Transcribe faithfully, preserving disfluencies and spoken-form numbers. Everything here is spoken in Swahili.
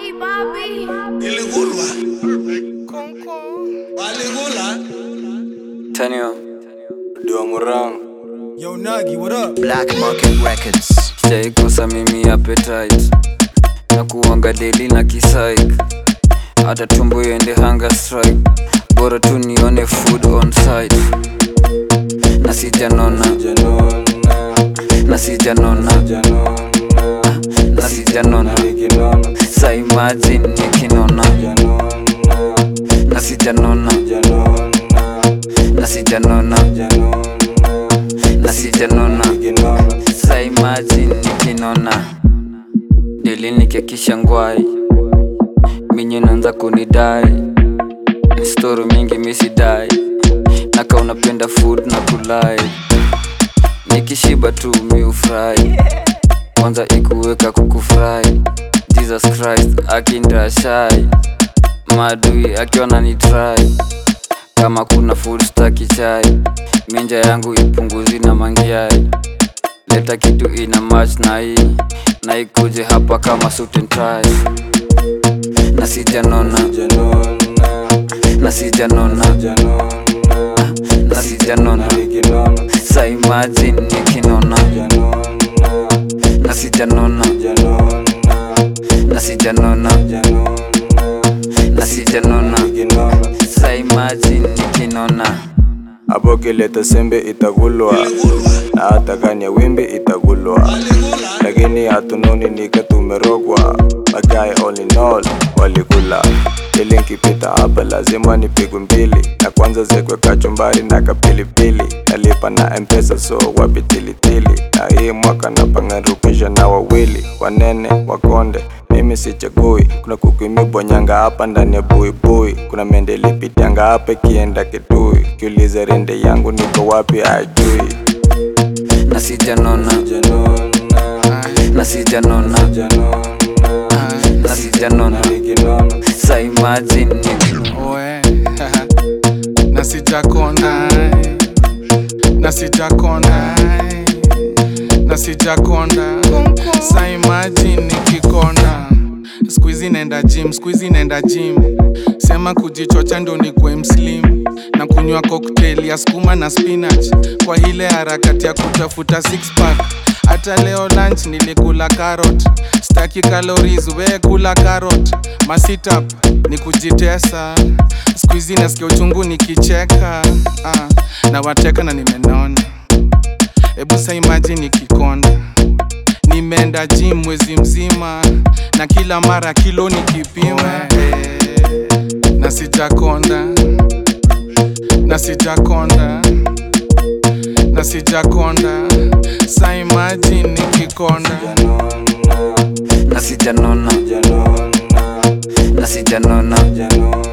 Papi, papi. Iligulwa. Waligula. Tanyo Duamurang. Yo Nagi, what up? Black Market Records. Sijaikosa mimi appetite na kuanga daily na kisaik, hata tumbo yende hunger strike, bora tu nione food on site. Na sijanona, na sijanona, na sijanona, sa imagine nikinona. Na sijanona, na sijanona, na sijanona, sa imagine nikinona. Dili nikekisha ngwai, minye nanza kunidai, story mingi misidai, naka unapenda food na kulai. Nikishiba tu mi ufry, kwanza ikuweka kukufry. Jesus Christ akindashai, madui akiona ni try. Kama kuna food staki chai, minja yangu ipunguzi na mangiai. Leta kitu ina match na hii, na ikuje hapa kama suit and tie. Na sijanona, na sijanona, na sijanona, sa imagine nikinona. Na sijanona, na sijanona, na sijanona, sa imagine nikinona. Hapo kileta sembe itagulwa, na hata kanya wimbi itagulwa, lakini hatunoni nika tumerogwa. Magaya all in all walikula. Ili nkipita hapa lazima nipigwe mbili, na kwanza zekwe kachumbari na kapilipili. Nalipa na M-Pesa so wapi tilitili, na hii mwaka napangarukisha na wawili. Wanene wakonde mimi sichagui, kuna kuku imebonyanga hapa ndani ya bui bui. Kuna mende lipitianga hapa kienda Kitui, kiuliza rende yangu niko wapi ajui. Na sijanona, na sijanona, na sijanona, sa imagine nikinona. Na sijakonda, na sijakonda, na sijakonda, sa imagine nikikonda. Squeezy nenda gym, squeezy nenda gym. Sema kujichocha ndo nikwe mslim, na kunywa cocktail ya skuma na spinach, kwa hile harakati ya kutafuta six pack. Hata leo lunch nilikula carrot, staki calories we kula carrot. Ma sit up ni kujitesa, squeezy nasikia uchungu nikicheka. ah, Na wateka na nimenona, ebu sa imagine nikikonda. Nimeenda gym mwezi mzima, na kila mara kilo nikipima. Na sijakonda, na sijakonda, na sijakonda, sa imagine nikikonda. Na sijanona, na sijanona,